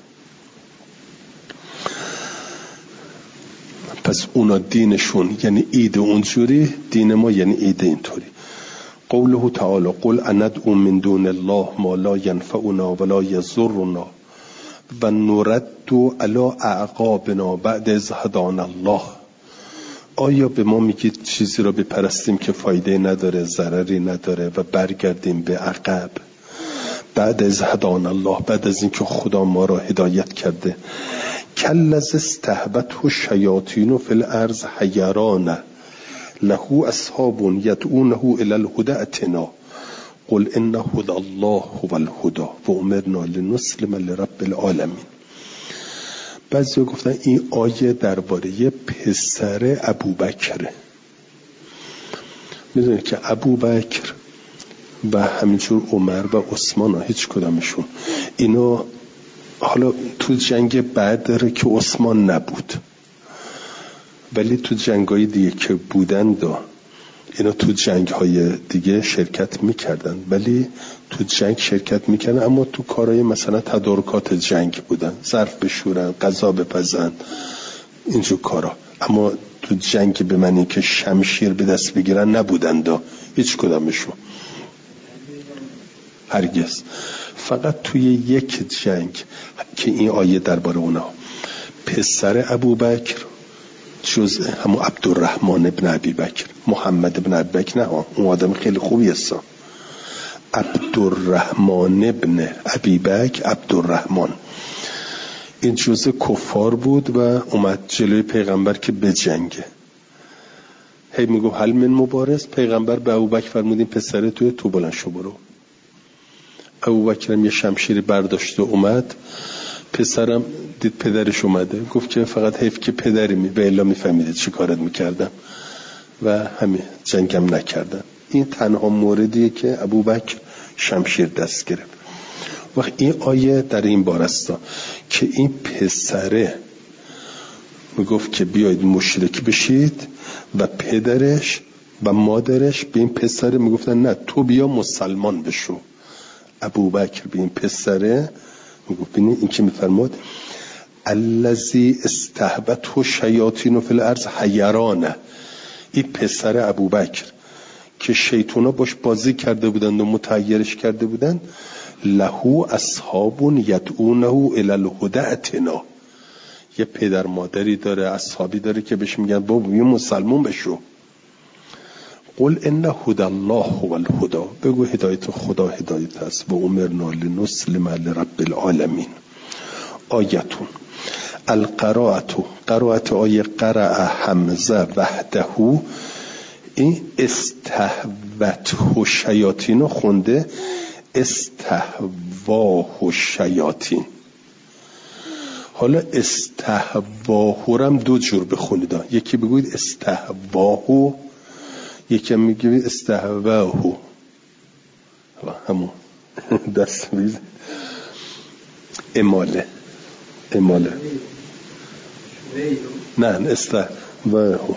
پس اونا دینشون یعنی عید اونجوری، دین ما یعنی عید اینطوری. قوله تعالی قل اندعو من دون الله ما لا ينفعنا ولا يضرنا و نرد علی اعقابنا بعد از هدانا الله. آیا به ما میگید چیزی رو بپرستیم که فایده نداره، ضرری نداره و برگردیم به عقب بعد از هدانا الله، بعد از اینکه خدا ما را هدایت کرده؟ کلذ استهبته الشیاطین فی الارض حیران له اصحاب یدعونه الی الهدى اتنا قل ان هدى الله هو الهدى و امرنا لنسلم لرب العالمین. بعضی گفتن این آیه درباره پسر ابوبکره. میدونید که ابوبکر و همینجور عمر و عثمان ها هیچ کدامشون اینا حالا تو جنگ بدر که عثمان نبود ولی تو جنگ‌های دیگه که بودن دا اینا تو جنگ‌های دیگه شرکت می‌کردن، ولی تو جنگ شرکت می‌کردن اما تو کارهای مثلا تدارکات جنگ بودن، ظرف بشورن، غذا بپزن، اینجور کارا. اما تو جنگ به معنی که شمشیر به دست بگیرن نبودن دا هیچ کدامشون، هرگز. فقط توی یک جنگ که این آیه درباره اونا، پسر ابوبکر جز همون عبدالرحمن ابن ابی بکر، محمد ابن ابی بکر نه، اون آدم خیلی خوبی است. عبدالرحمن ابن ابی بکر، عبدالرحمن، این جز کفار بود و اومد جلوی پیغمبر که بجنگه. هی میگو هل من مبارز، پیغمبر به ابوبکر فرمودین پسر توی تو بلند شو برو. ابوبکرم یه شمشیری برداشت و اومد، پسرم دید پدرش اومده گفت که فقط حیف که پدری می به الا میفهمیده چی کارت میکردم. و همین جنگم نکردن. این تنها موردیه که ابوبکر شمشیر دست گرفت. وقت این آیه در این باره است که این پسره میگفت که بیایید مشرک بشید و پدرش و مادرش به این پسره میگفتن نه تو بیا مسلمان بشو. ابوبکر به این پسره میگفت ببین این که میفرماد الذی استهبته شیاطین فی الارض حیرانه، این پسر ابوبکر که شیطونا باش بازی کرده بودند و متحیرش کرده بودند، لهو اصحاب یدعونه الی الهدى اتنا، یه پدر مادری داره، اصحابی داره که بهش میگن بابا یه مسلمان بشو. قل ان هدی الله هو الهدى، بگو هدایت خدا هدایت است. و امرنا لنسلم لرب العالمین. آیتون القراءت، قراءت آیه قرأ حمزه وحده، این استهوته شیاطین خونده استهواه شیاطین. حالا استهواه هم دو جور بخونید، یکی بگوید استهواه، یکی هم میگوید استهواه، همون دست بیز اماله اماله نه استهواه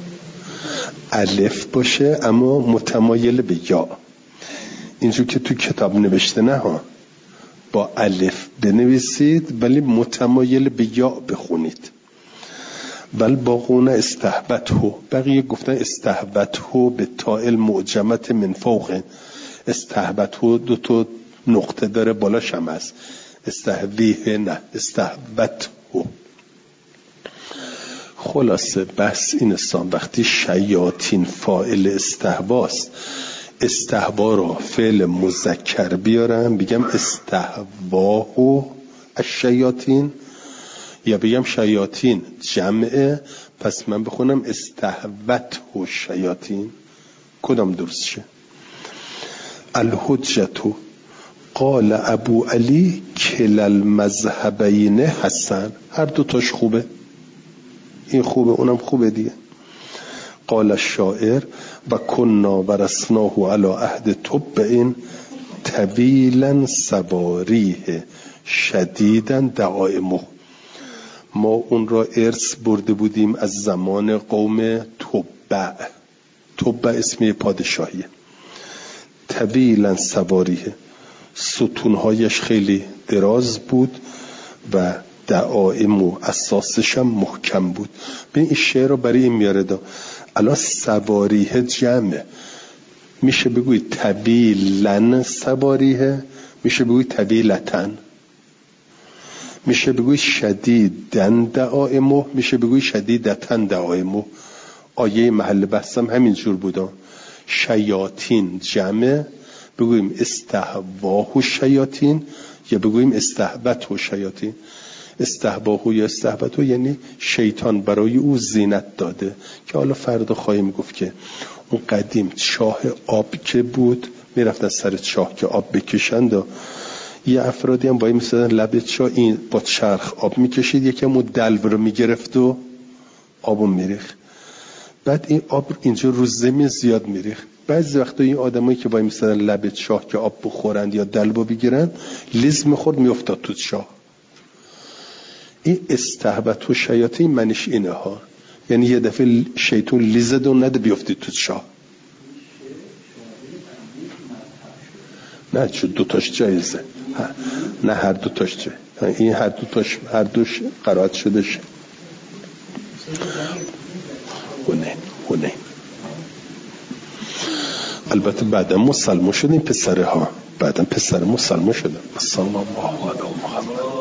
الف باشه اما متمایل به یا، اینجور که تو کتاب نوشته نه ها، با الف بنویسید ولی متمایل به یا بخونید. بل باقون استهبته، بقیه گفتن استهبته به تاء معجمت من فوق، استهبته دو تا نقطه داره بالاش هم هست، استهویه نه استهبته. خلاصه بحث این استان وقتی شیاطین فاعل استهواست، استهوا رو فعل مذکر بیارم بگم استهواه الشیاطین، یا بگم شیاطین جمعه پس من بخونم استهوته الشیاطین، کدام درست شه؟ الحجتو قال ابو علی کل المذهبین حسن، هر دو تاش خوبه، این خوبه اونم خوبه دیگه. قال الشاعر و کنا ورثناه علی عهد تبع طویلا سواریه شدیدا دعائمه، ما اون را ارث برده بودیم از زمان قوم تبع. تبع اسمی پادشاهیه. طویلا سواریه، ستونهایش خیلی دراز بود و دعائم و اساسش هم محکم بود. ببین این شعر رو برای این میاره دا الان سواریه جمع، میشه بگوی طویلن سواریه، میشه بگوی طویلتن، میشه بگوی شدیدن دعائمو، میشه بگوی شدیدتن دعائمو. آیه محل بحثم همین جور بودا. شیاطین جمع بگویم استهواه شیاطین یا بگویم استهبت و شیاطین. استهباه یا استهبت یعنی شیطان برای او زینت داده، که حالا فردا خواهیم گفت که اون قدیم چاه آب که بود میرفتن سر چاه که آب بکشند و یه افرادی هم باید میسادن لب چاه این با چرخ آب میکشید، یکی هم دلو رو میگرفت و آبو میریخت، بعد این آب اینجا رو زمین زیاد میریخت. بعضی وقتا این آدمایی که باید میسادن لب چاه که آب بخورند یا دلو بگیرن لیز میخورد میافتاد تو چاه. این استهبت و شیاطین منش اینه ها، یعنی یه دفعه شیطون لیزد و نده بیفتی تو چاه. نه چون دوتاش جایزه، نه هر دوتاش جایزه، این هر دوتاش هر دوش قرائت شده شه. هونه هونه البته بعدا مسلمان شدیم پسره ها، بعدا پسر مسلمان شدیم. صلی الله علیه و محمد.